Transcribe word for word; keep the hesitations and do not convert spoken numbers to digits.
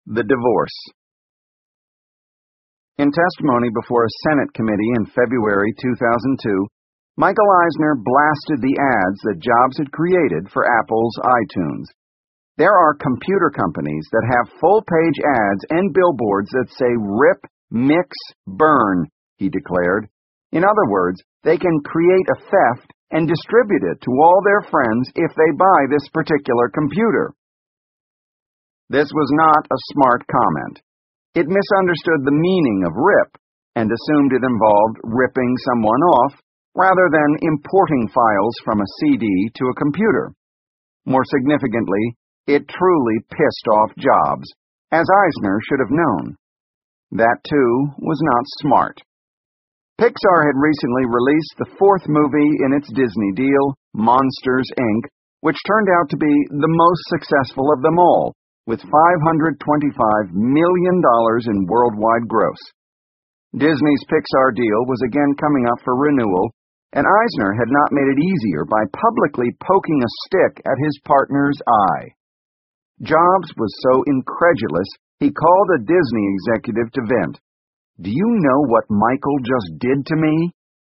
The divorce. In testimony before a Senate committee in February two thousand two, Michael Eisner blasted the ads that Jobs had created for Apple's iTunes. There are computer companies that have full-page ads and billboards that say rip, mix, burn, he declared. In other words, they can create a theft and distribute it to all their friends if they buy this particular computer. This was not a smart comment. It misunderstood the meaning of rip and assumed it involved ripping someone off rather than importing files from a C D to a computer. More significantly, it truly pissed off Jobs, as Eisner should have known. That, too, was not smart. Pixar had recently released the fourth movie in its Disney deal, Monsters, Incorporated, which turned out to be the most successful of them all, with five hundred twenty-five million dollars in worldwide gross. Disney's Pixar deal was again coming up for renewal, and Eisner had not made it easier by publicly poking a stick at his partner's eye. Jobs was so incredulous, he called a Disney executive to vent. "Do you know what Michael just did to me?"